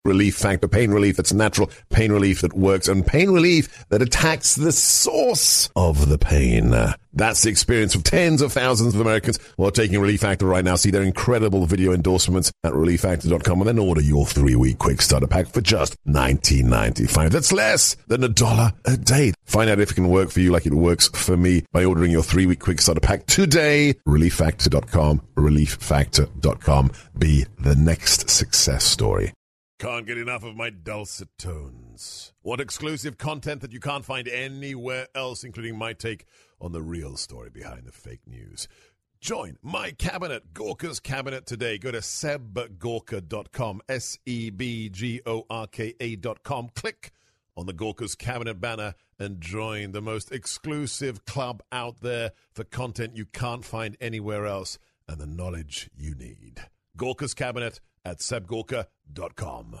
Relief Factor. Pain relief that's natural, pain relief that works, and pain relief that attacks the source of the pain. That's the experience of tens of thousands of Americans who are taking Relief Factor right now. See their incredible video endorsements at relieffactor.com and then order your 3-week quick starter pack for just $19.95. That's less than $1 a day. Find out if it can work for you like it works for me by ordering your 3-week quick starter pack today. relieffactor.com, relieffactor.com. Be the next success story. Can't get enough of my dulcet tones. What exclusive content that you can't find anywhere else, including my take on the real story behind the fake news. Join my cabinet, Gorka's Cabinet, today. Go to sebgorka.com, sebgorka.com. Click on the Gorka's Cabinet banner and join the most exclusive club out there for content you can't find anywhere else and the knowledge you need. Gorka's Cabinet at sebgorka.com.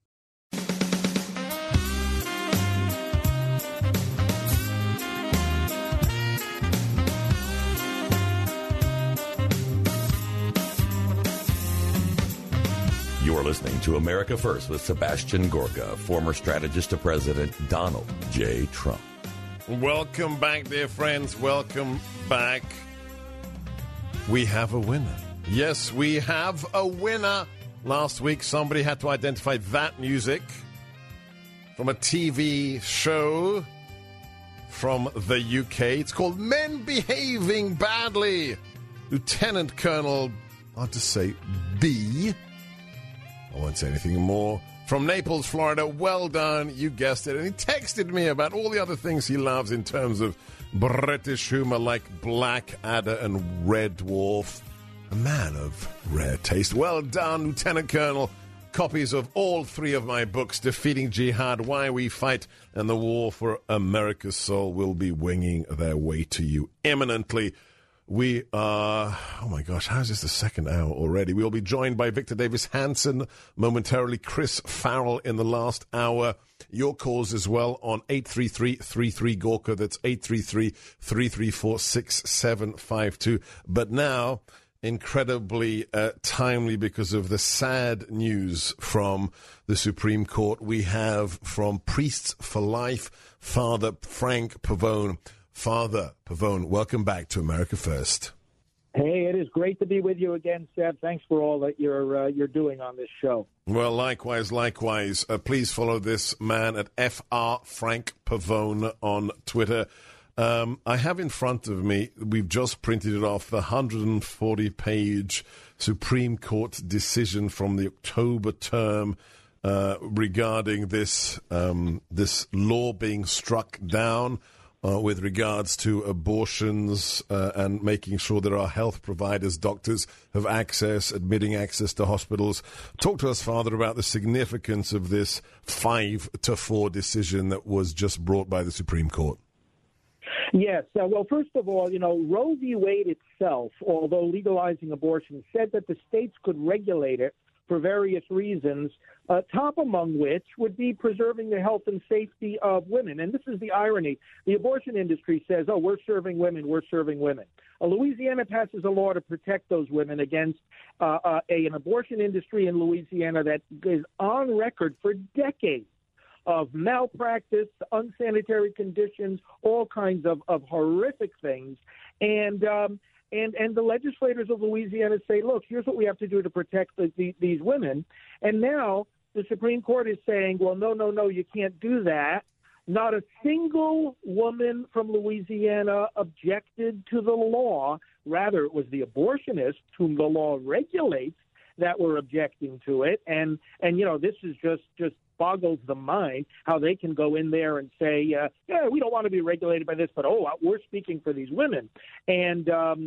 You're listening to America First with Sebastian Gorka, former strategist to President Donald J. Trump. Welcome back, dear friends. Welcome back. We have a winner. Yes, we have a winner. Last week, somebody had to identify that music from a TV show from the UK. It's called Men Behaving Badly. Lieutenant Colonel, I'll just say B. I won't say anything more. From Naples, Florida, well done. You guessed it. And he texted me about all the other things he loves in terms of British humor like Blackadder and Red Dwarf. A man of rare taste. Well done, Lieutenant Colonel. Copies of all 3 of my books, Defeating Jihad, Why We Fight, and The War for America's Soul, will be winging their way to you imminently. We are, oh my gosh, how is this the second hour already? We will be joined by Victor Davis Hanson momentarily, Chris Farrell in the last hour. Your calls as well on 833-33-GORKA. That's 833-334-6752. But now, incredibly timely because of the sad news from the Supreme Court, we have from Priests for Life, Father Frank Pavone. Father Pavone, welcome back to America First. Hey, it is great to be with you again, Seb. Thanks for all that you're doing on this show. Well, likewise. Please follow this man at FR Frank Pavone on Twitter. I have in front of me, we've just printed it off, the 140-page Supreme Court decision from the October term regarding this law being struck down with regards to abortions and making sure that our health providers, doctors, have admitting access to hospitals. Talk to us, Father, about the significance of this 5-4 decision that was just brought by the Supreme Court. Yes. Well, first of all, Roe v. Wade itself, although legalizing abortion, said that the states could regulate it for various reasons, top among which would be preserving the health and safety of women. And this is the irony. The abortion industry says, oh, we're serving women. Louisiana passes a law to protect those women against an abortion industry in Louisiana that is on record for decades of malpractice, unsanitary conditions, all kinds of horrific things. And the legislators of Louisiana say, look, here's what we have to do to protect these women. And now the Supreme Court is saying, well, no, you can't do that. Not a single woman from Louisiana objected to the law. Rather, it was the abortionists whom the law regulates that were objecting to it. And this is just boggles the mind how they can go in there and say, yeah, we don't want to be regulated by this, but we're speaking for these women. And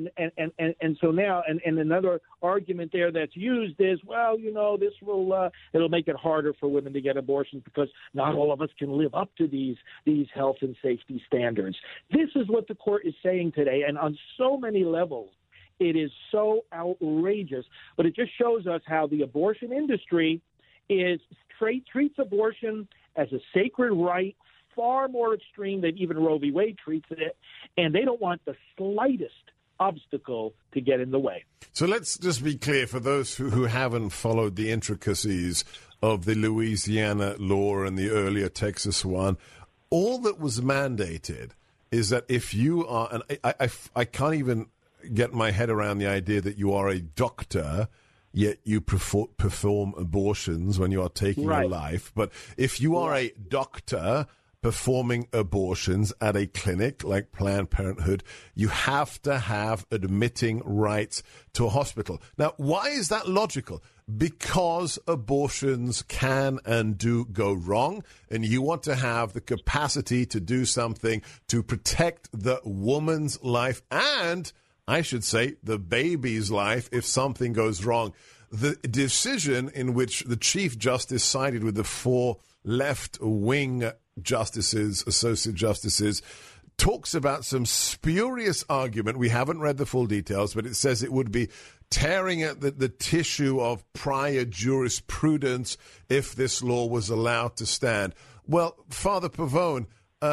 so now, and another argument there that's used is, well, this will it'll make it harder for women to get abortions because not all of us can live up to these health and safety standards. This is what the court is saying today, and on so many levels, it is so outrageous. But it just shows us how the abortion industry treats abortion as a sacred right, far more extreme than even Roe v. Wade treats it, and they don't want the slightest obstacle to get in the way. So let's just be clear for those who haven't followed the intricacies of the Louisiana law and the earlier Texas one. All that was mandated is that if you are, and I can't even get my head around the idea that you are a doctor, yet you perform abortions when you are taking your life. But if you are a doctor performing abortions at a clinic like Planned Parenthood, you have to have admitting rights to a hospital. Now, why is that logical? Because abortions can and do go wrong, and you want to have the capacity to do something to protect the woman's life and, I should say, the baby's life if something goes wrong. The decision in which the Chief Justice sided with the 4 left-wing justices, associate justices, talks about some spurious argument. We haven't read the full details, but it says it would be tearing at the tissue of prior jurisprudence if this law was allowed to stand. Well, Father Pavone,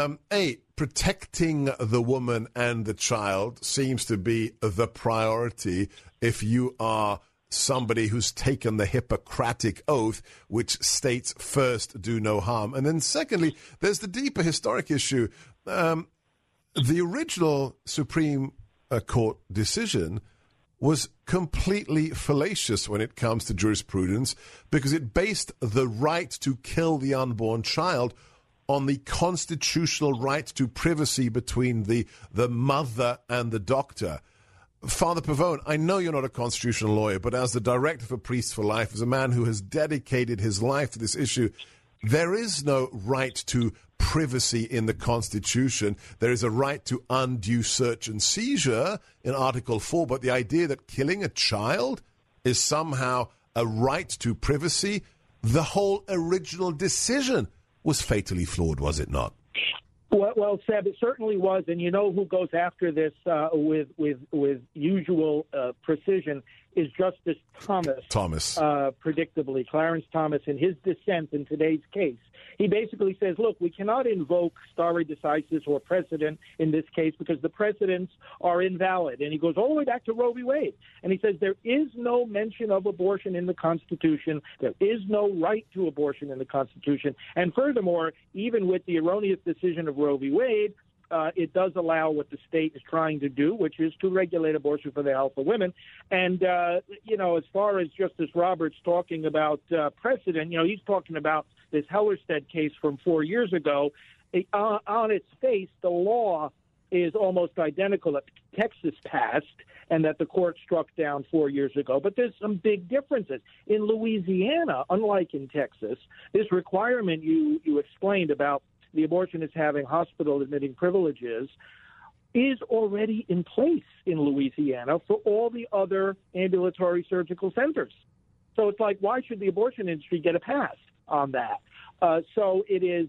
protecting the woman and the child seems to be the priority if you are somebody who's taken the Hippocratic Oath, which states first, do no harm. And then secondly, there's the deeper historic issue. The original Supreme Court decision was completely fallacious when it comes to jurisprudence because it based the right to kill the unborn child on the constitutional right to privacy between the mother and the doctor. Father Pavone, I know you're not a constitutional lawyer, but as the director for Priests for Life, as a man who has dedicated his life to this issue, there is no right to privacy in the Constitution. There is a right to undue search and seizure in Article 4, but the idea that killing a child is somehow a right to privacy, the whole original decision was fatally flawed, was it not? Well, Seb, it certainly was, and you know who goes after this with usual precision is Justice Thomas. Predictably, Clarence Thomas, in his dissent in today's case, he basically says, look, we cannot invoke stare decisis or precedent in this case because the precedents are invalid. And he goes all the way back to Roe v. Wade. And he says there is no mention of abortion in the Constitution. There is no right to abortion in the Constitution. And furthermore, even with the erroneous decision of Roe v. Wade, it does allow what the state is trying to do, which is to regulate abortion for the health of women. And, as far as Justice Roberts talking about precedent, he's talking about this Hellerstedt case from 4 years ago. On its face, the law is almost identical that Texas passed and that the court struck down 4 years ago. But there's some big differences. In Louisiana, unlike in Texas, this requirement you explained about the abortionist having hospital admitting privileges is already in place in Louisiana for all the other ambulatory surgical centers. So it's like, why should the abortion industry get a pass on that? So it is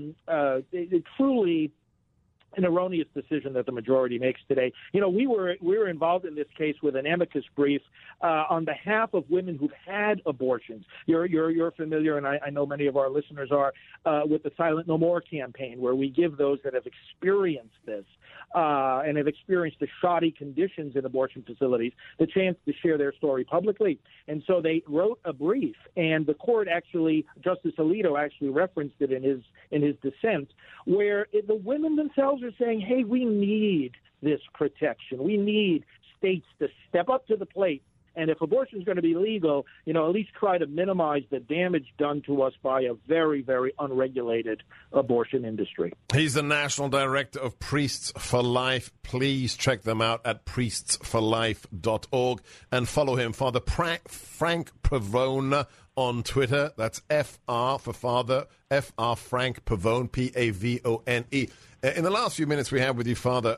truly an erroneous decision that the majority makes today. We were involved in this case with an amicus brief on behalf of women who've had abortions. You're familiar, and I know many of our listeners are, with the Silent No More campaign, where we give those that have experienced this and have experienced the shoddy conditions in abortion facilities the chance to share their story publicly. And so they wrote a brief, and the court Justice Alito actually referenced it in his dissent, where the women themselves are saying, hey, we need this protection. We need states to step up to the plate. And if abortion is going to be legal, at least try to minimize the damage done to us by a very, very unregulated abortion industry. He's the National Director of Priests for Life. Please check them out at priestsforlife.org and follow him, Father Frank Pavone, on Twitter. That's FR for Father, FR Frank Pavone, Pavone. In the last few minutes we have with you, Father,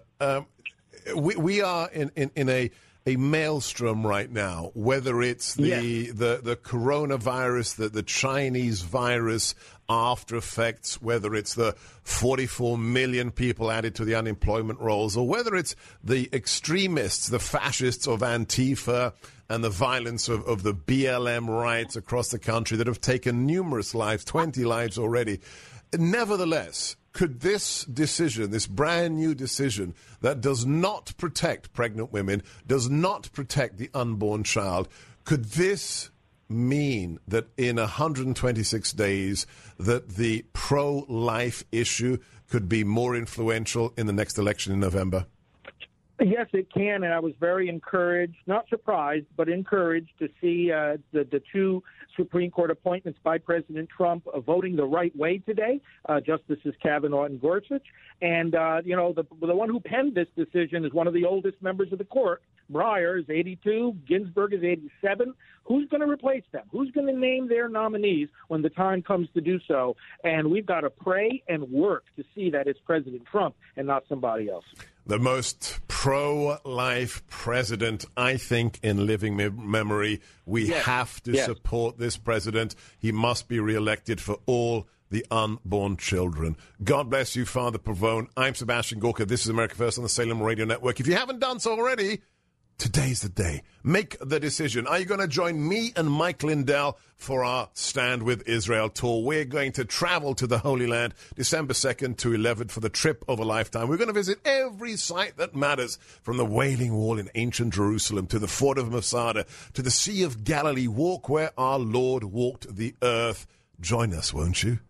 we are in a maelstrom right now, whether it's the coronavirus, the Chinese virus after effects, whether it's the 44 million people added to the unemployment rolls, or whether it's the extremists, the fascists of Antifa and the violence of the BLM riots across the country that have taken numerous lives, 20 lives already. Nevertheless, could this decision, this brand new decision that does not protect pregnant women, does not protect the unborn child, could this mean that in 126 days that the pro-life issue could be more influential in the next election in November? Yes, it can, and I was very encouraged, not surprised, but encouraged to see the two Supreme Court appointments by President Trump voting the right way today, Justices Kavanaugh and Gorsuch. And, the one who penned this decision is one of the oldest members of the court. Breyer is 82, Ginsburg is 87. Who's going to replace them? Who's going to name their nominees when the time comes to do so? And we've got to pray and work to see that it's President Trump and not somebody else. The most pro-life president, I think, in living memory. We have to support this president. He must be reelected for all the unborn children. God bless you, Father Pavone. I'm Sebastian Gorka. This is America First on the Salem Radio Network. If you haven't done so already, today's the day. Make the decision. Are you going to join me and Mike Lindell for our Stand with Israel tour? We're going to travel to the Holy Land December 2nd to 11th for the trip of a lifetime. We're going to visit every site that matters, from the Wailing Wall in ancient Jerusalem to the Fort of Masada to the Sea of Galilee. Walk where our Lord walked the earth. Join us, won't you?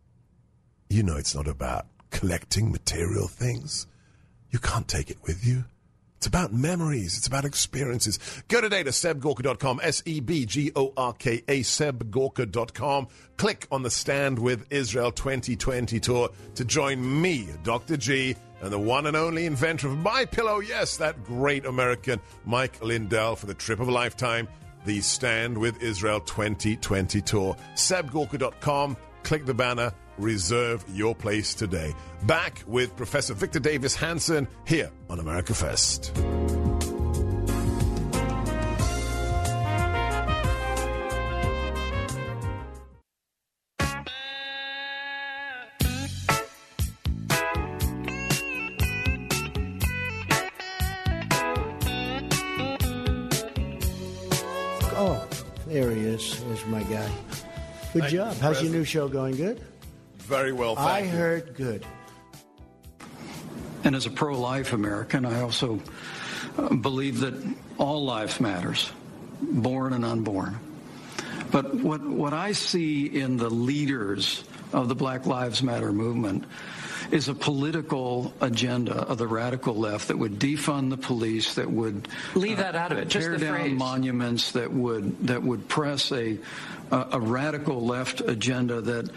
You know it's not about collecting material things. You can't take it with you. It's about memories. It's about experiences. Go today to SebGorka.com, SebGorka, SebGorka.com. Click on the Stand with Israel 2020 tour to join me, Dr. G, and the one and only inventor of MyPillow. Yes, that great American Mike Lindell for the trip of a lifetime, the Stand with Israel 2020 tour. SebGorka.com. Click the banner. Reserve your place today. Back with Professor Victor Davis Hanson here on America First. Oh, there he is. There's my guy. Good job. How's your new show going? Good? Very well, thank you. I heard good. And as a pro-life American, I also believe that all life matters, born and unborn. But what I see in the leaders of the Black Lives Matter movement is a political agenda of the radical left that would defund the police, that would leave that out of it, tear just the down phrase. monuments, that would press a radical left agenda that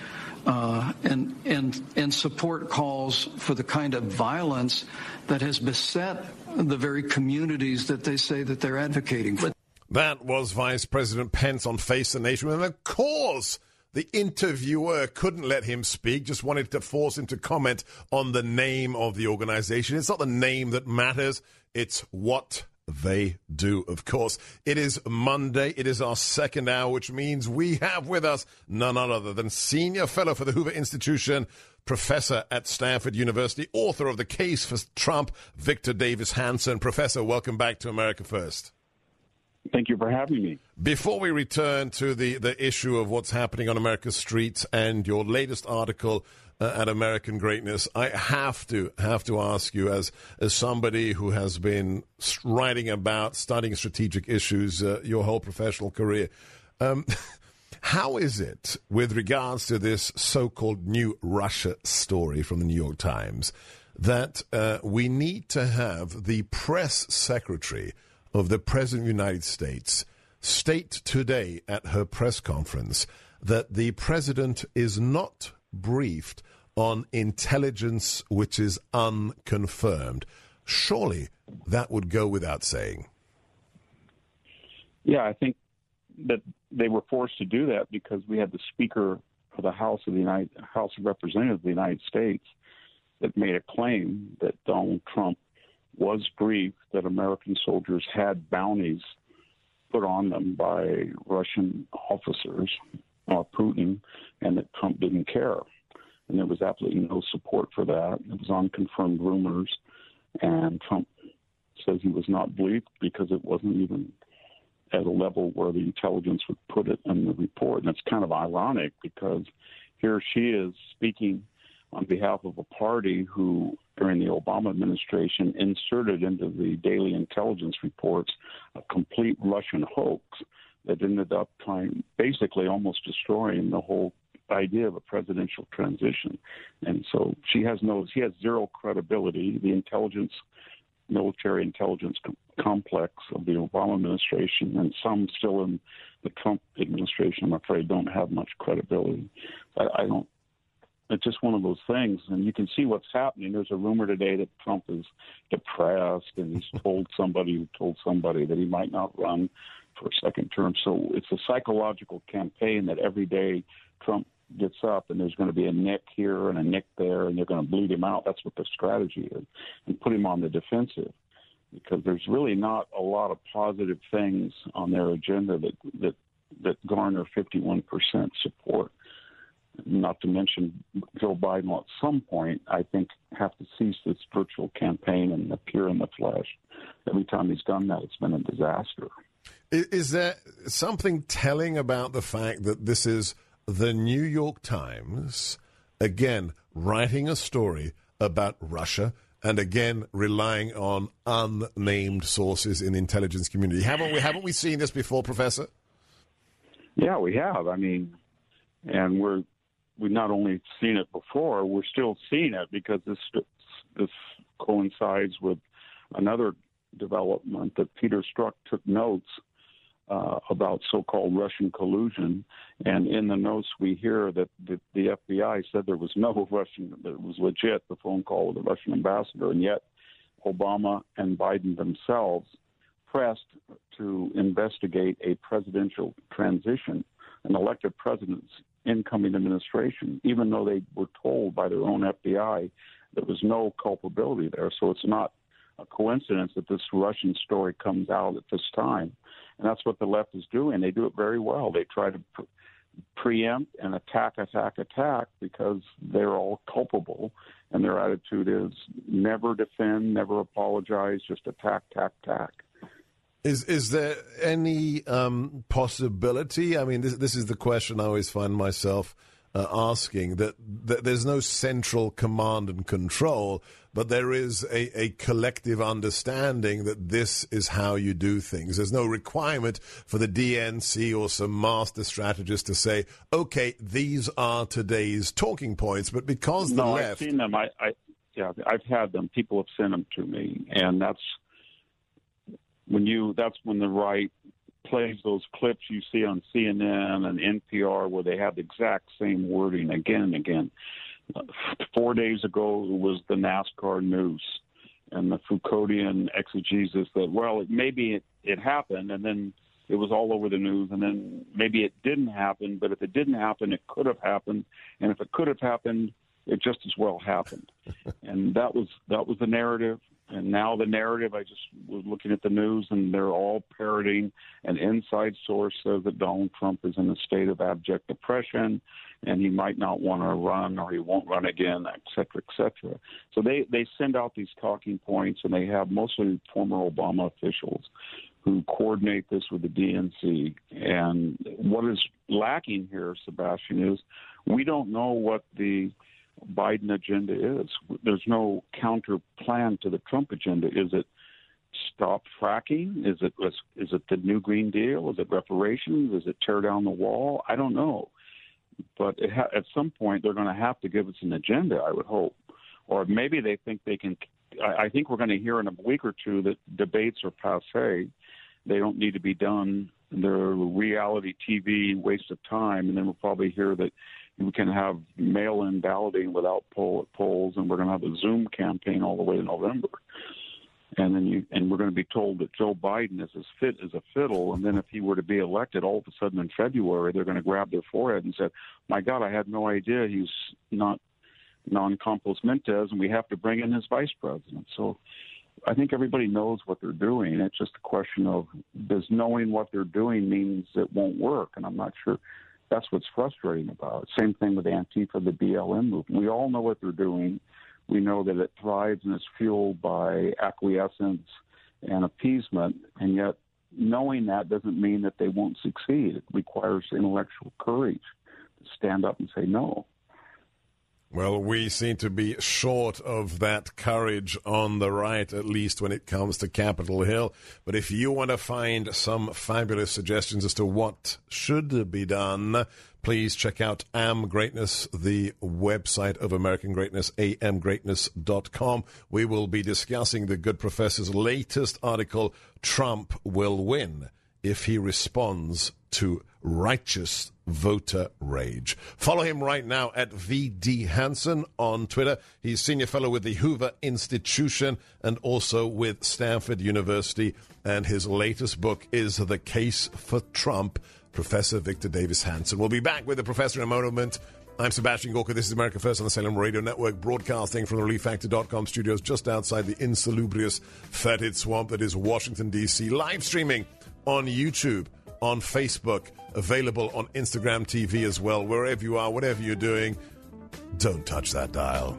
and support calls for the kind of violence that has beset the very communities that they say that they're advocating for. That was Vice President Pence on Face the Nation. And of course, the interviewer couldn't let him speak, just wanted to force him to comment on the name of the organization. It's not the name that matters, it's what they do, of course. It is Monday. It is our second hour, which means we have with us none other than Senior Fellow for the Hoover Institution, Professor at Stanford University, author of The Case for Trump, Victor Davis Hanson. Professor, welcome back to America First. Thank you for having me. Before we return to the issue of what's happening on America's streets and your latest article at American Greatness, I have to ask you, as somebody who has been writing about, studying strategic issues your whole professional career, how is it with regards to this so-called new Russia story from the New York Times that we need to have the press secretary of the President of the United States state today at her press conference that the president is not briefed on intelligence which is unconfirmed? Surely that would go without saying. Yeah, I think that they were forced to do that because we had the Speaker of the House of Representatives of the United States that made a claim that Donald Trump was briefed that American soldiers had bounties put on them by Russian officers, Putin, and that Trump didn't care. And there was absolutely no support for that. It was unconfirmed rumors, and Trump says he was not briefed because it wasn't even at a level where the intelligence would put it in the report. And it's kind of ironic because here she is speaking on behalf of a party who, during the Obama administration, inserted into the daily intelligence reports a complete Russian hoax that ended up basically almost destroying the whole idea of a presidential transition. And so she has zero credibility. The military intelligence complex of the Obama administration, and some still in the Trump administration, I'm afraid, don't have much credibility. It's just one of those things, and you can see what's happening. There's a rumor today that Trump is depressed, and he's told somebody that he might not run for a second term. So it's a psychological campaign that every day Trump gets up and there's going to be a nick here and a nick there, and they're going to bleed him out. That's what the strategy is, and put him on the defensive, because there's really not a lot of positive things on their agenda that garner 51% support. Not to mention Joe Biden will at some point, I think, have to cease this virtual campaign and appear in the flesh. Every time he's done that, it's been a disaster. Is there something telling about the fact that this is the New York Times, again, writing a story about Russia and, again, relying on unnamed sources in the intelligence community? Haven't we seen this before, Professor? Yeah, we have. I mean, and we've not only seen it before, we're still seeing it, because this coincides with another development that Peter Strzok took notes about so-called Russian collusion, and in the notes we hear that the FBI said there was no Russian, that it was legit, the phone call with the Russian ambassador, and yet Obama and Biden themselves pressed to investigate a presidential transition, an elected president's incoming administration, even though they were told by their own FBI there was no culpability there. So it's not a coincidence that this Russian story comes out at this time. And that's what the left is doing. They do it very well. They try to preempt and attack, because they're all culpable. And their attitude is never defend, never apologize, just attack. Is there any possibility? I mean, this is the question I always find myself asking, that there's no central command and control, but there is a collective understanding that this is how you do things. There's no requirement for the DNC or some master strategist to say, okay, these are today's talking points, but because the left... I've seen them. I've had them. People have sent them to me, and that's when the right plays those clips you see on CNN and NPR where they have the exact same wording again and again. 4 days ago was the NASCAR noose and the Foucauldian exegesis that, well, maybe it happened, and then it was all over the news, and then maybe it didn't happen, but if it didn't happen, it could have happened, and if it could have happened, it just as well happened. And that was the narrative. And now the narrative, I just was looking at the news, and they're all parroting an inside source says that Donald Trump is in a state of abject depression, and he might not want to run, or he won't run again, et cetera, et cetera. So they send out these talking points, and they have mostly former Obama officials who coordinate this with the DNC. And what is lacking here, Sebastian, is we don't know what the Biden agenda is. There's no counter plan to the Trump agenda. Is it stop fracking? Is it the new Green Deal? Is it reparations? Is it tear down the wall? I don't know. But at some point, they're going to have to give us an agenda, I would hope. Or maybe they think they can. I think we're going to hear in a week or two that debates are passé. They don't need to be done. They're reality TV, waste of time. And then we'll probably hear that we can have mail-in balloting without polls, and we're going to have a Zoom campaign all the way to November. And then we're going to be told that Joe Biden is as fit as a fiddle, and then if he were to be elected, all of a sudden in February, they're going to grab their forehead and say, my God, I had no idea he's not non-compos mentis, and we have to bring in his vice president. So I think everybody knows what they're doing. It's just a question of, does knowing what they're doing means it won't work? And I'm not sure. That's what's frustrating about it. Same thing with Antifa, the BLM movement. We all know what they're doing. We know that it thrives and is fueled by acquiescence and appeasement, and yet knowing that doesn't mean that they won't succeed. It requires intellectual courage to stand up and say no. Well, we seem to be short of that courage on the right, at least when it comes to Capitol Hill. But if you want to find some fabulous suggestions as to what should be done, please check out Am Greatness, the website of American Greatness, amgreatness.com. We will be discussing the good professor's latest article, Trump Will Win if he responds to righteous voter rage. Follow him right now at VD Hansen on Twitter. He's senior fellow with the Hoover Institution and also with Stanford University. And his latest book is The Case for Trump. Professor Victor Davis Hansen. We'll be back with the professor in a moment. I'm Sebastian Gorka. This is America First on the Salem Radio Network, broadcasting from the ReliefFactor.com studios just outside the insalubrious, fetid swamp that is Washington, D.C. Live streaming on YouTube, on Facebook, available on Instagram TV as well. Wherever you are, whatever you're doing, don't touch that dial.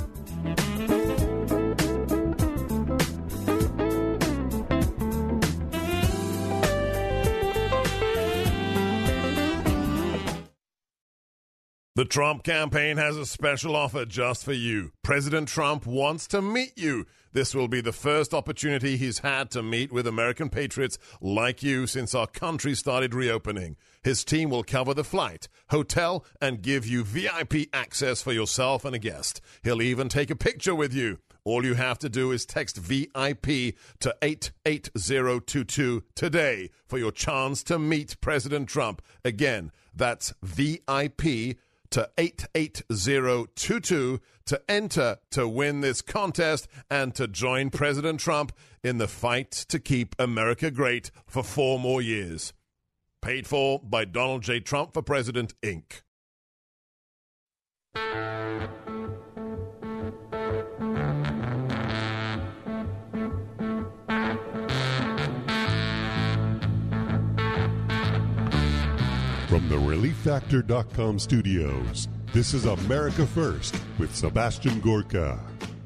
The Trump campaign has a special offer just for you. President Trump wants to meet you. This will be the first opportunity he's had to meet with American patriots like you since our country started reopening. His team will cover the flight, hotel, and give you VIP access for yourself and a guest. He'll even take a picture with you. All you have to do is text VIP to 88022 today for your chance to meet President Trump. Again, that's VIP to 88022 to enter to win this contest and to join President Trump in the fight to keep America great for 4 more years. Paid for by Donald J. Trump for President, Inc. From the ReliefFactor.com studios, this is America First with Sebastian Gorka.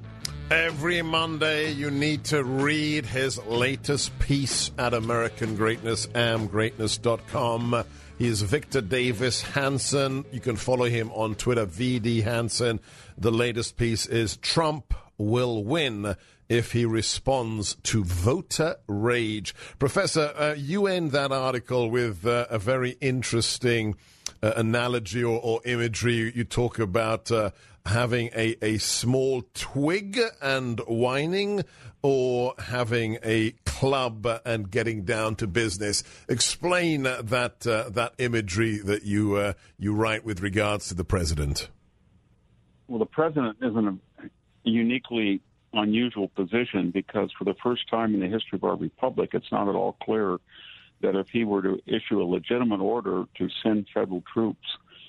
Every Monday, you need to read his latest piece at American Greatness, amgreatness.com. He is Victor Davis Hansen. You can follow him on Twitter, VD Hansen. The latest piece is Trump Will Win if he responds to voter rage. Professor, you end that article with a very interesting analogy or imagery. You talk about having a small twig and whining, or having a club and getting down to business. Explain that imagery that you write with regards to the president. Well, the president is in a uniquely unusual position because for the first time in the history of our republic, it's not at all clear that if he were to issue a legitimate order to send federal troops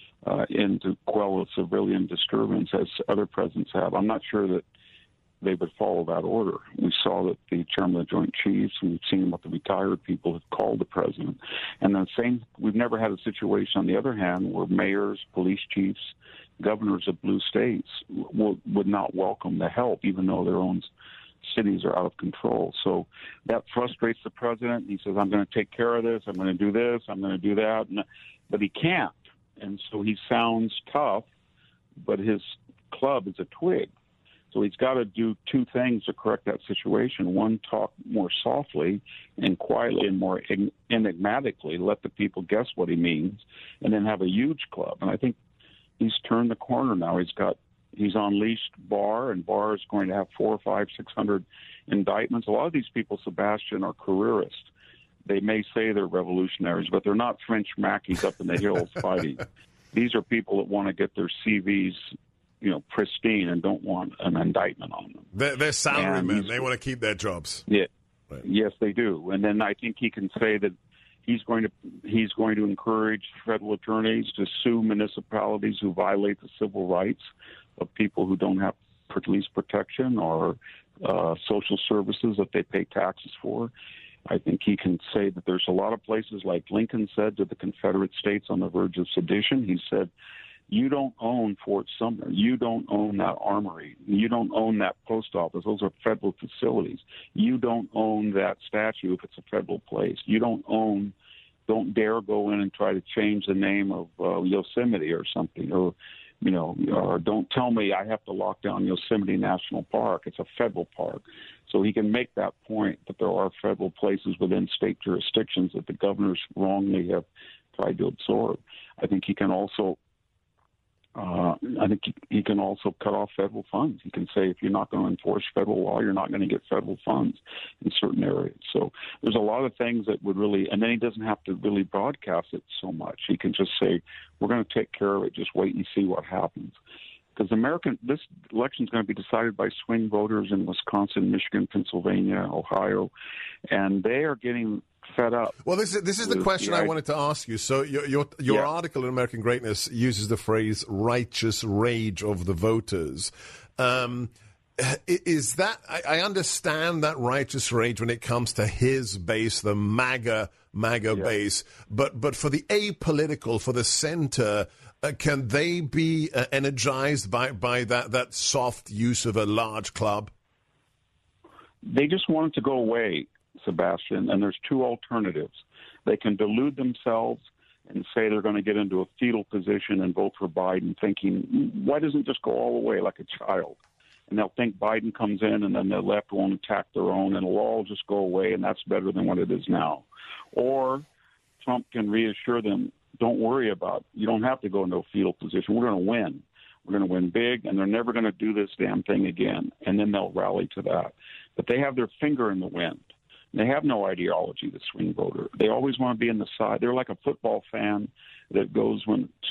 in to quell a civilian disturbance, as other presidents have, I'm not sure that they would follow that order. We saw that the chairman of the Joint Chiefs, we've seen what the retired people have called the president. And the same, we've never had a situation, on the other hand, where mayors, police chiefs, governors of blue states would not welcome the help, even though their own cities are out of control. So that frustrates the president. He says, I'm going to take care of this, I'm going to do this, I'm going to do that. But he can't. And so he sounds tough, but his club is a twig. So he's got to do 2 things to correct that situation. One, talk more softly and quietly and more enigmatically, let the people guess what he means, and then have a huge club. And I think he's turned the corner now. He's unleashed Barr, and Barr is going to have 400, 500, 600 indictments. A lot of these people, Sebastian, are careerists. They may say they're revolutionaries, but they're not French Mackies up in the hills fighting. These are people that want to get their CVs, pristine and don't want an indictment on them. They're salarymen. They want to keep their jobs. Yeah, right. Yes, they do. And then I think he can say that he's going to encourage federal attorneys to sue municipalities who violate the civil rights of people who don't have police protection or social services that they pay taxes for. I think he can say that there's a lot of places, like Lincoln said to the Confederate States on the verge of sedition. He said, you don't own Fort Sumner. You don't own that armory. You don't own that post office. Those are federal facilities. You don't own that statue if it's a federal place. You don't dare go in and try to change the name of Yosemite or something, or or don't tell me I have to lock down Yosemite National Park. It's a federal park. So he can make that point that there are federal places within state jurisdictions that the governors wrongly have tried to absorb. I think he can also cut off federal funds. He can say if you're not going to enforce federal law, you're not going to get federal funds in certain areas. So there's a lot of things that would really, and then he doesn't have to really broadcast it so much. He can just say, we're going to take care of it. Just wait and see what happens. Because this election is going to be decided by swing voters in Wisconsin, Michigan, Pennsylvania, Ohio, and they are getting fed up. Well, this is the question I wanted to ask you. So your article in American Greatness uses the phrase "righteous rage of the voters." Is that I understand that righteous rage when it comes to his base, the MAGA base, but for the apolitical, for the center. Can they be energized by that soft use of a large club? They just want it to go away, Sebastian, and there's two alternatives. They can delude themselves and say they're going to get into a fetal position and vote for Biden, thinking, why doesn't it just go all the way like a child? And they'll think Biden comes in and then the left won't attack their own and it'll all just go away and that's better than what it is now. Or Trump can reassure them, don't worry about it. You don't have to go into a fetal position. We're going to win. We're going to win big, and they're never going to do this damn thing again. And then they'll rally to that. But they have their finger in the wind. They have no ideology, the swing voter. They always want to be in the side. They're like a football fan that goes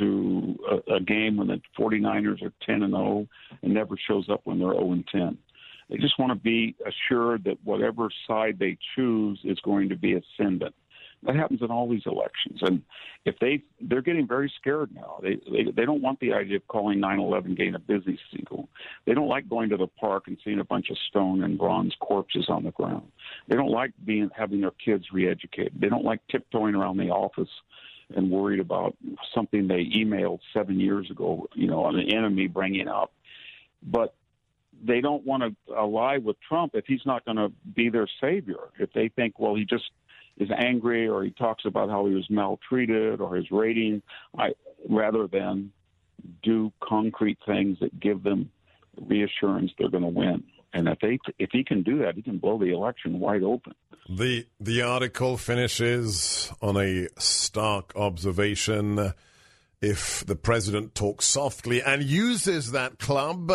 to a game when the 49ers are 10-0 and never shows up when they're 0-10. They just want to be assured that whatever side they choose is going to be ascendant. That happens in all these elections, and if they're getting very scared now. They don't want the idea of calling 9/11 getting a busy signal. They don't like going to the park and seeing a bunch of stone and bronze corpses on the ground. They don't like having their kids re-educated. They don't like tiptoeing around the office and worried about something they emailed 7 years ago, on an enemy bringing up. But they don't want to ally with Trump if he's not going to be their savior. If they think, well, he just is angry or he talks about how he was maltreated or his rating, rather than do concrete things that give them reassurance they're going to win. And if he can do that, he can blow the election wide open. The article finishes on a stark observation. If the president talks softly and uses that club,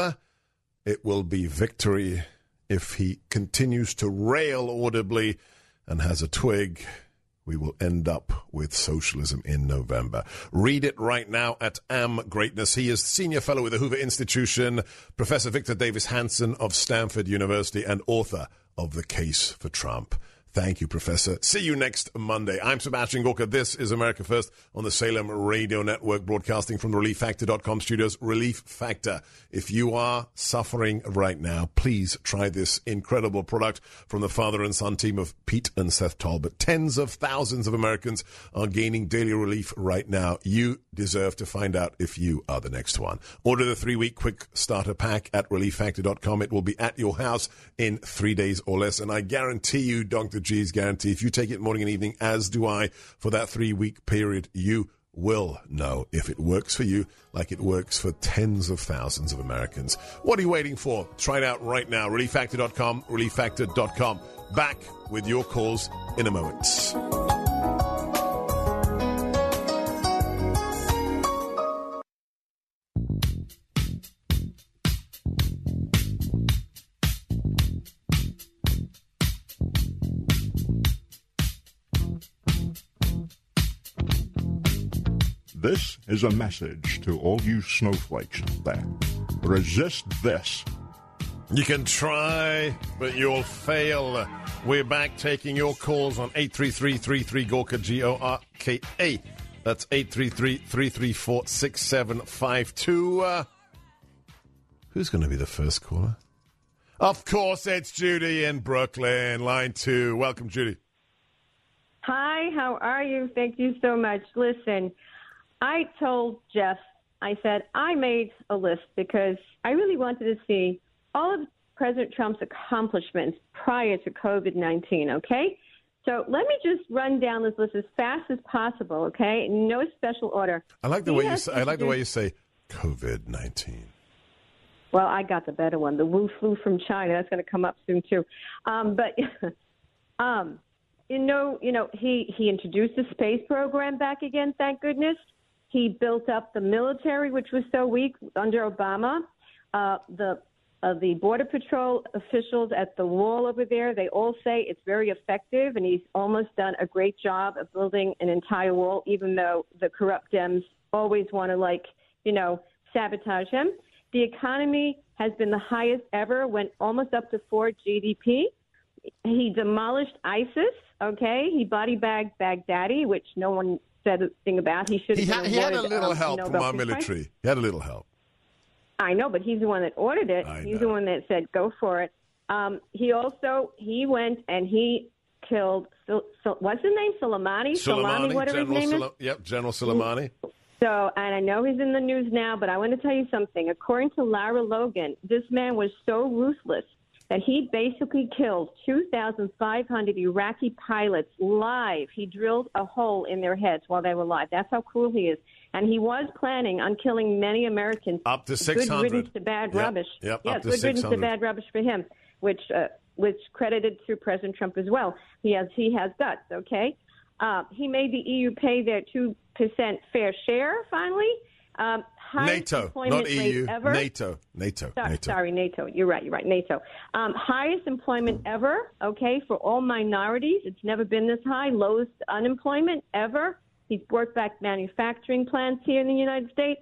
it will be victory. If he continues to rail audibly and has a twig, we will end up with socialism in November. Read it right now at Am Greatness. He is Senior Fellow with the Hoover Institution, Professor Victor Davis Hanson of Stanford University, and author of The Case for Trump. Thank you, Professor. See you next Monday. I'm Sebastian Gorka. This is America First on the Salem Radio Network, broadcasting from the ReliefFactor.com studios. Relief Factor. If you are suffering right now, please try this incredible product from the father and son team of Pete and Seth Talbot. Tens of thousands of Americans are gaining daily relief right now. You deserve to find out if you are the next one. Order the 3-week quick starter pack at ReliefFactor.com. It will be at your house in 3 days or less. And I guarantee you, Dr. G's guarantee, if you take it morning and evening, as do I, for that 3-week period, you will know if it works for you like it works for tens of thousands of Americans. What are you waiting for? Try it out right now. ReliefFactor.com, ReliefFactor.com. Back with your calls in a moment. This is a message to all you snowflakes out there. Resist this. You can try, but you'll fail. We're back taking your calls on 833-33-GORKA, G-O-R-K-A. That's 833-334-6752. Who's going to be the first caller? Of course, it's Judy in Brooklyn, line 2. Welcome, Judy. Hi, how are you? Thank you so much. Listen, I told Jeff, I said, I made a list because I really wanted to see all of President Trump's accomplishments prior to COVID-19, okay? So let me just run down this list as fast as possible, okay? No special order. I like the way you say COVID-19. Well, I got the better one, the Wu flu from China. That's going to come up soon too. But he introduced the space program back again. Thank goodness. He built up the military, which was so weak under Obama. The Border Patrol officials at the wall over there, they all say it's very effective, and he's almost done a great job of building an entire wall, even though the corrupt Dems always want to, sabotage him. The economy has been the highest ever, went almost up to 4 GDP. He demolished ISIS, okay? He body bagged Baghdadi, which no one said a thing about. He should have He had a little help from our military. He had a little help. I know, but he's the one that ordered it. He's the one that said, go for it. He went and he killed, what's his name, Soleimani, whatever his name is? Yep, General Soleimani. So, and I know he's in the news now, but I want to tell you something. According to Lara Logan, this man was so ruthless that he basically killed 2,500 Iraqi pilots live. He drilled a hole in their heads while they were alive. That's how cruel he is. And he was planning on killing many Americans. Up to 600. Good riddance to bad rubbish. Yep, yeah, up to good 600. riddance to bad rubbish for him, which credited to President Trump as well. He has guts, okay? He made the EU pay their 2% fair share, finally. NATO, not EU. Ever. NATO. Sorry, NATO. You're right, NATO. Highest employment ever, okay, for all minorities. It's never been this high. Lowest unemployment ever. He's brought back manufacturing plants here in the United States.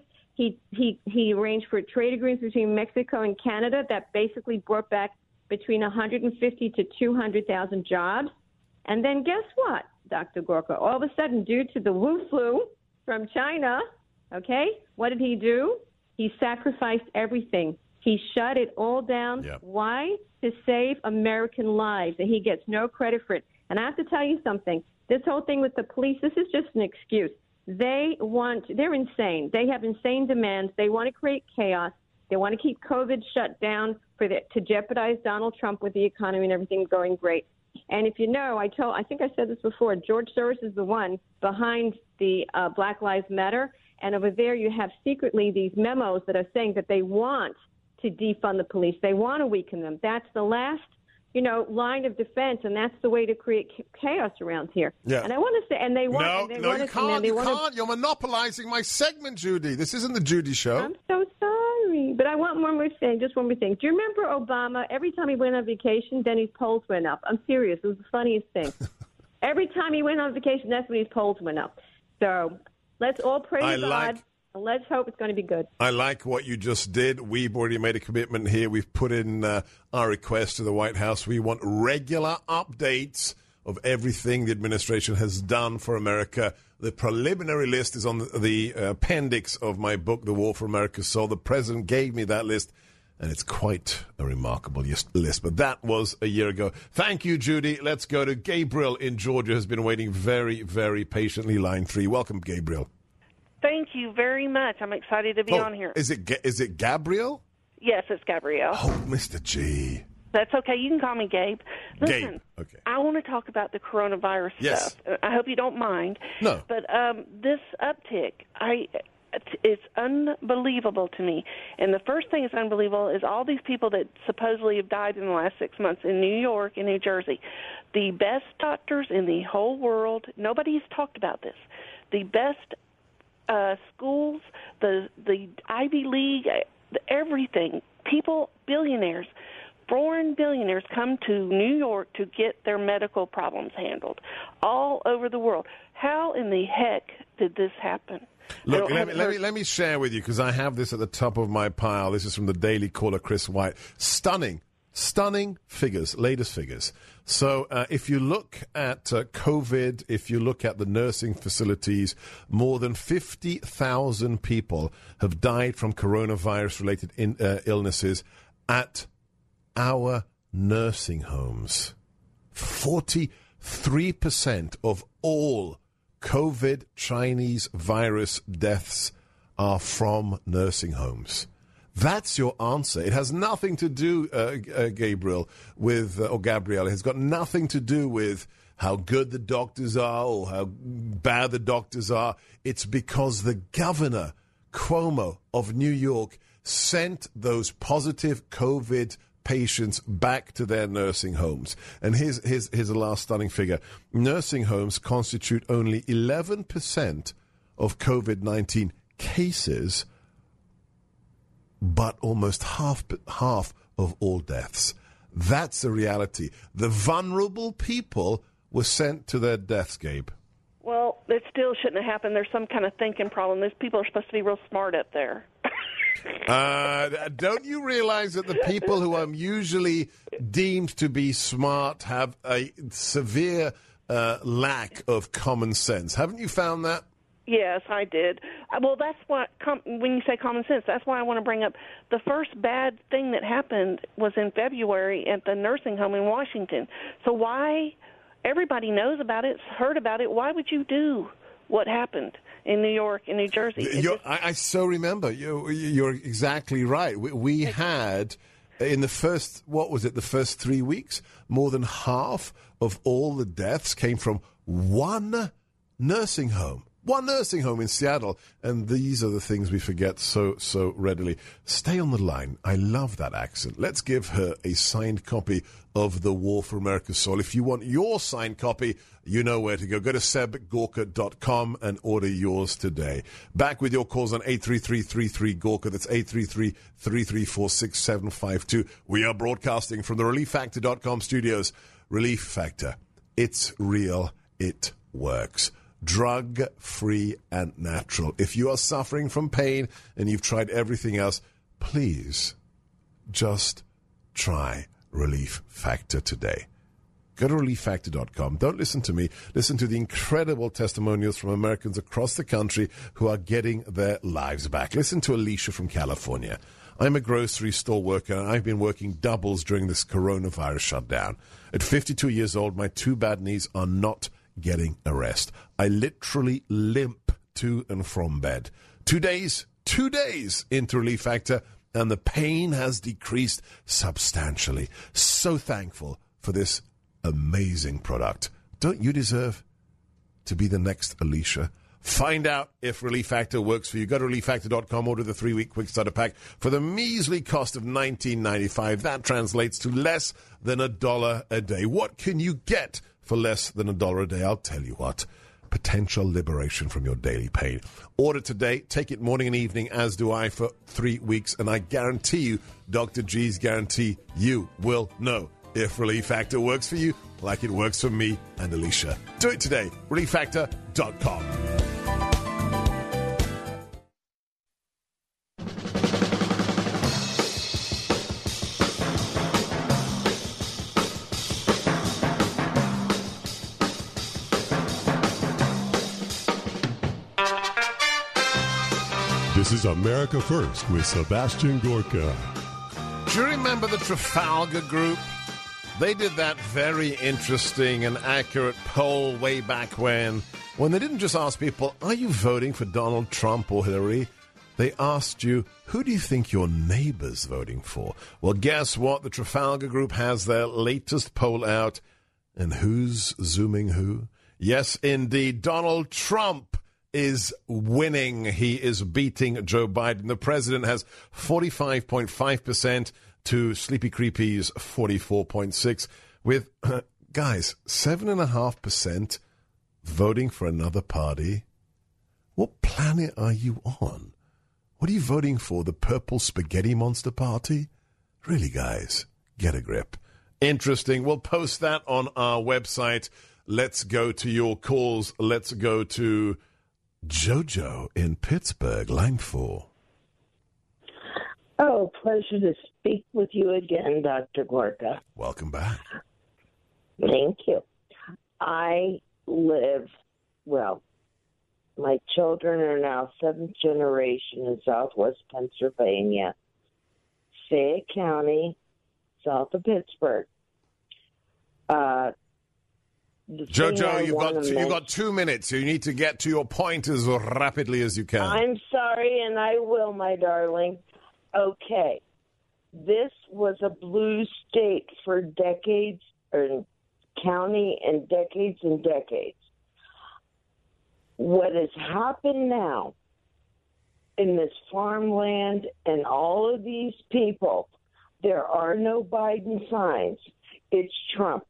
He arranged for trade agreements between Mexico and Canada that basically brought back between 150 to 200,000 jobs. And then guess what, Dr. Gorka? All of a sudden, due to the Wu flu from China, okay, what did he do? He sacrificed everything. He shut it all down. Yep. Why? To save American lives, and he gets no credit for it. And I have to tell you something. This whole thing with the police, this is just an excuse. They're insane. They have insane demands. They want to create chaos. They want to keep COVID shut down to jeopardize Donald Trump with the economy and everything going great. And if you know, I think I said this before, George Soros is the one behind the Black Lives Matter. And over there you have secretly these memos that are saying that they want to defund the police. They want to weaken them. That's the last, line of defense, and that's the way to create chaos around here. Yeah. And I want to say, and they want... No, you can't. You can't. You're monopolizing my segment, Judy. This isn't the Judy Show. I'm so sorry, but I want one more thing, just one more thing. Do you remember Obama? Every time he went on vacation, then his polls went up. I'm serious. It was the funniest thing. Every time he went on vacation, that's when his polls went up. So let's all praise God. And let's hope it's going to be good. I like what you just did. We've already made a commitment here. We've put in our request to the White House. We want regular updates of everything the administration has done for America. The preliminary list is on the appendix of my book, The War for America's Soul. The president gave me that list, and it's quite a remarkable list. But that was a year ago. Thank you, Judy. Let's go to Gabriel in Georgia, who's been waiting very, very patiently. Line 3. Welcome, Gabriel. Thank you very much. I'm excited to be on here. Is it Gabriel? Yes, it's Gabrielle. Oh, Mr. G. That's okay. You can call me Gabe. Listen, Gabe. Okay. I want to talk about the coronavirus stuff. I hope you don't mind. No. But this uptick, it's unbelievable to me. And the first thing that's unbelievable is all these people that supposedly have died in the last 6 months in New York and New Jersey. The best doctors in the whole world, nobody's talked about this. The best schools, the Ivy League, everything. People, billionaires, foreign billionaires come to New York to get their medical problems handled all over the world. How in the heck did this happen? Look, let me share with you, because I have this at the top of my pile. This is from the Daily Caller, Chris White. Stunning figures, latest figures. So if you look at COVID, if you look at the nursing facilities, more than 50,000 people have died from coronavirus-related illnesses at our nursing homes. 43% of all COVID Chinese virus deaths are from nursing homes. That's your answer. It has nothing to do, Gabriel, or Gabrielle. It has got nothing to do with how good the doctors are or how bad the doctors are. It's because the governor Cuomo of New York sent those positive COVID patients back to their nursing homes. And here's the last stunning figure. Nursing homes constitute only 11% of COVID-19 cases, but almost half of all deaths. That's the reality. The vulnerable people were sent to their deaths, Gabe. Well, it still shouldn't have happened. There's some kind of thinking problem. These people are supposed to be real smart up there. Don't you realize that the people who are usually deemed to be smart have a severe lack of common sense? Haven't you found that? Yes, I did. Well, that's what, when you say common sense, that's why I want to bring up the first bad thing that happened was in February at the nursing home in Washington. So why, everybody knows about it, heard about it, why would you do what happened in New York and New Jersey? I so remember. You're exactly right. We had, in the first 3 weeks, more than half of all the deaths came from one nursing home. One nursing home in Seattle, and these are the things we forget so readily. Stay on the line. I love that accent. Let's give her a signed copy of The War for America's Soul. If you want your signed copy, you know where to go. Go to sebgorka.com and order yours today. Back with your calls on 833-33-GORKA. That's 833-334-6752. We are broadcasting from the ReliefFactor.com studios. Relief Factor. It's real. It works. Drug-free and natural. If you are suffering from pain and you've tried everything else, please just try Relief Factor today. Go to ReliefFactor.com. Don't listen to me. Listen to the incredible testimonials from Americans across the country who are getting their lives back. Listen to Alicia from California. I'm a grocery store worker, and I've been working doubles during this coronavirus shutdown. At 52 years old, my two bad knees are not getting a rest. I literally limp to and from bed. 2 days into Relief Factor, and the pain has decreased substantially. So thankful for this amazing product. Don't you deserve to be the next Alicia? Find out if Relief Factor works for you. Go to ReliefFactor.com, order the 3-week quick starter pack for the measly cost of $19.95. That translates to less than $1 a day. What can you get for less than $1 a day? I'll tell you what. Potential liberation from your daily pain. Order today. Take it morning and evening, as do I, for 3 weeks. And I guarantee you, Dr. G's guarantee, you will know if Relief Factor works for you like it works for me and Alicia. Do it today. ReliefFactor.com. This is America First with Sebastian Gorka. Do you remember the Trafalgar Group? They did that very interesting and accurate poll way back when they didn't just ask people, are you voting for Donald Trump or Hillary? They asked you, who do you think your neighbor's voting for? Well, guess what? The Trafalgar Group has their latest poll out. And who's zooming who? Yes, indeed, Donald Trump is winning. He is beating Joe Biden. The president has 45.5% to Sleepy Creepy's 44.6%, with, guys, 7.5% voting for another party. What planet are you on? What are you voting for? The Purple Spaghetti Monster Party? Really, guys, get a grip. Interesting. We'll post that on our website. Let's go to your calls. Let's go to Jojo in Pittsburgh, line 4. Oh, pleasure to speak with you again, Dr. Gorka. Welcome back. Thank you. I live, well, my children are now 7th generation in Southwest Pennsylvania, Fayette County, south of Pittsburgh. Jojo, you've got 2 minutes. You need to get to your point as rapidly as you can. I'm sorry, and I will, my darling. Okay. This was a blue state for decades, or county, and decades and decades. What has happened now in this farmland and all of these people, there are no Biden signs. It's Trump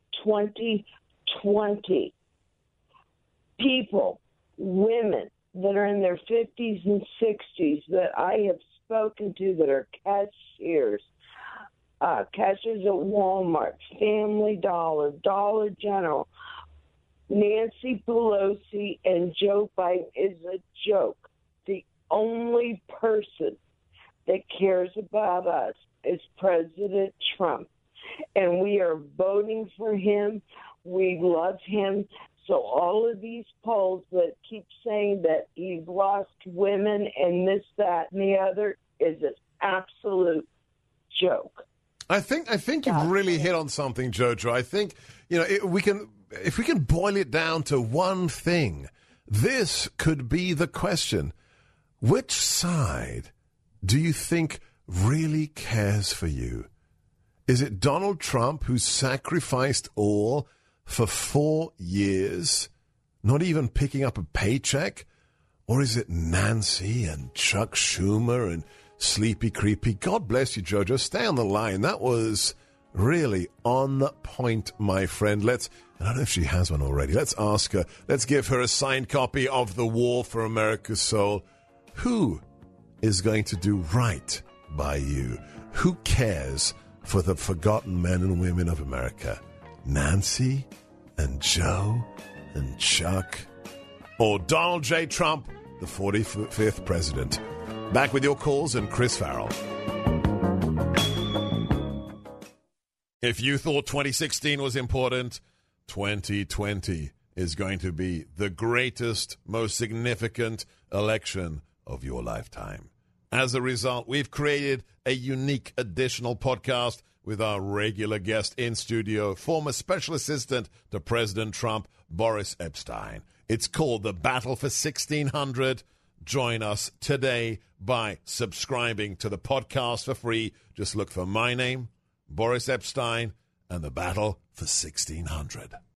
2020. People, women that are in their 50s and 60s that I have spoken to that are cashiers at Walmart, Family Dollar, Dollar General, Nancy Pelosi and Joe Biden is a joke. The only person that cares about us is President Trump. And we are voting for him. We love him. So all of these polls that keep saying that he's lost women and this, that, and the other is an absolute joke. I think you've really hit on something, Jojo. I think, if we can boil it down to one thing, this could be the question. Which side do you think really cares for you? Is it Donald Trump, who sacrificed all for 4 years, not even picking up a paycheck? Or is it Nancy and Chuck Schumer and Sleepy Creepy? God bless you, Jojo. Stay on the line. That was really on point, my friend. I don't know if she has one already. Let's ask her. Let's give her a signed copy of The War for America's Soul. Who is going to do right by you? Who cares for the forgotten men and women of America? Nancy and Joe and Chuck? Or Donald J. Trump, the 45th president? Back with your calls and Chris Farrell. If you thought 2016 was important, 2020 is going to be the greatest, most significant election of your lifetime. As a result, we've created a unique additional podcast with our regular guest in studio, former special assistant to President Trump, Boris Epshteyn. It's called The Battle for 1600. Join us today by subscribing to the podcast for free. Just look for my name, Boris Epshteyn, and The Battle for 1600.